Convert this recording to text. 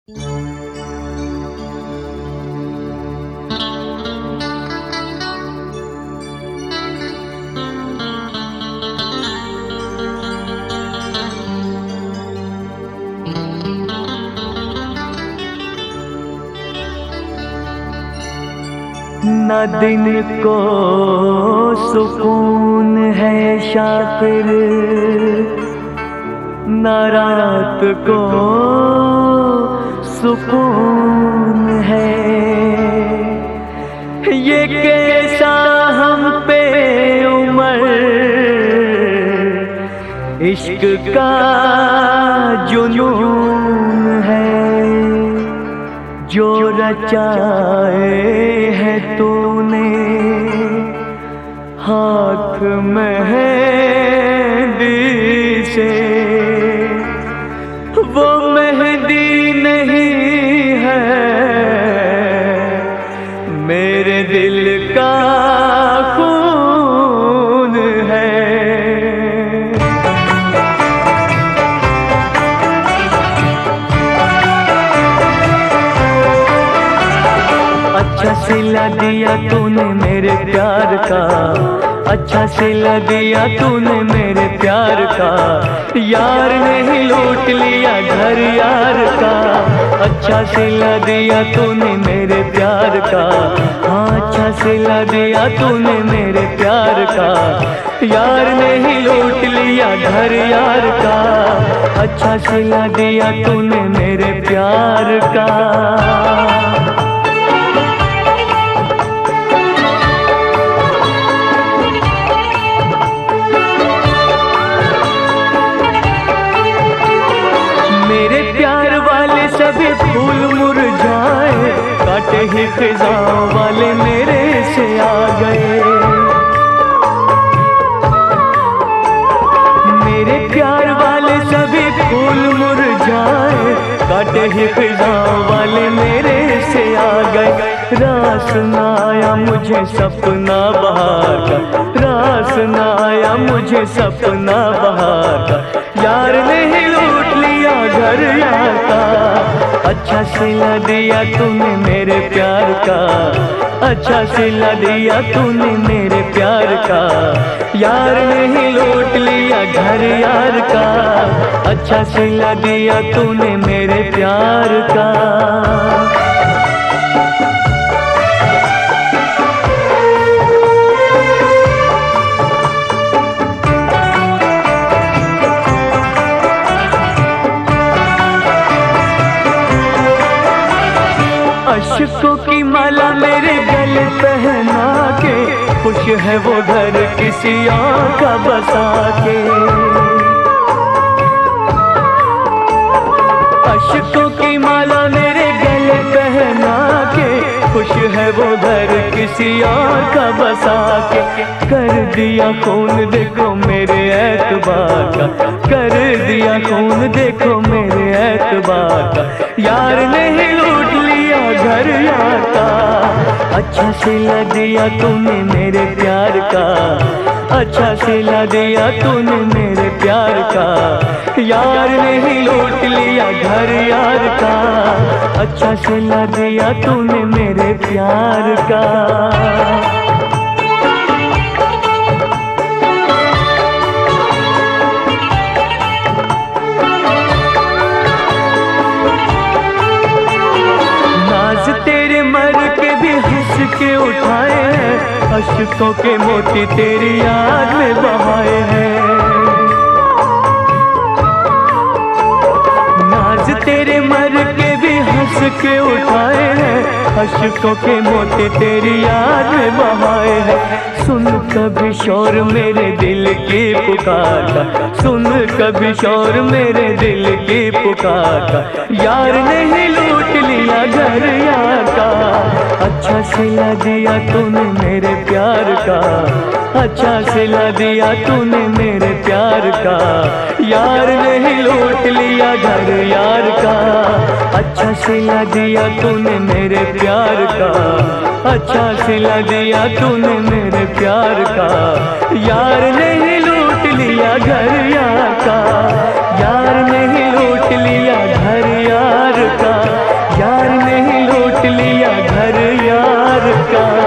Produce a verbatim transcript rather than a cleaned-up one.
न दिन को सुकून है शाकिर, न रात को सुकून है। ये कैसा हम पे उमर इश्क का जुनून है, जो रचाए है तूने हाथ मेहंदी से। वो मेहंदी नहीं है मेरे दिल का खून है। अच्छा सिला दिया तूने मेरे प्यार का, अच्छा सिला दिया तूने मेरे प्यार का। यार ने ही लूट लिया घर यार का। अच्छा सिला दिया तूने मेरे प्यार का, हाँ अच्छा सिला दिया तूने मेरे प्यार का। यार ने ही लूट लिया घर यार का। अच्छा सिला दिया तूने मेरे प्यार का। मेरे प्यार वाले सभी फूल मुरझाए, काटे ही खिज़ां वाले मेरे से आ गए। मेरे प्यार वाले सभी फूल मुरझाए, काटे ही खिज़ां वाले मेरे से आ गए। रास ना आया मुझे सपना बहार का, रास ना आया मुझे सपना बहार का। यार ने ही लूट लिया घर यार का। अच्छा सिला दिया तूने मेरे प्यार का, अच्छा सिला दिया तूने मेरे प्यार का। यार ने ही लूट लिया घर यार का। अच्छा सिला दिया तूने मेरे प्यार का। अशकों की माला मेरे गले पहना के, खुश है वो घर किसी और का बसा के। अशकों की माला मेरे गले पहना के, खुश है वो घर किसी और का बसा के। कर दिया खून देखो मेरे एतबार का, कर दिया खून देखो मेरे एतबार का। यार ने ही लूट लिया घर यार का। अच्छा सिला दिया तूने मेरे प्यार का, अच्छा सिला दिया तूने मेरे प्यार का। यार ने ही लूट लिया घर यार का। अच्छा सिला दिया तूने मेरे प्यार का। के उठाए हैं, अशकों के मोती तेरी याद में बहाए हैं। नाज तेरे मर के भी हंस के उठाए हैं, अशकों के मोती तेरी याद में बहाए हैं। सुन कभी शोर मेरे दिल की पुकार का, सुन कभी शोर मेरे दिल की पुकार का। यार ने ही लूट लिया घर यार का। अच्छा सिला दिया तूने मेरे प्यार का, अच्छा सिला दिया तूने मेरे प्यार का। यार ने ही लूट लिया घर यार का। अच्छा सिला दिया तूने मेरे प्यार का, अच्छा सिला दिया तूने मेरे प्यार का। यार ने ही लूट लिया घर यार का, यार ने ही लूट लिया घर यार का। हर यार का।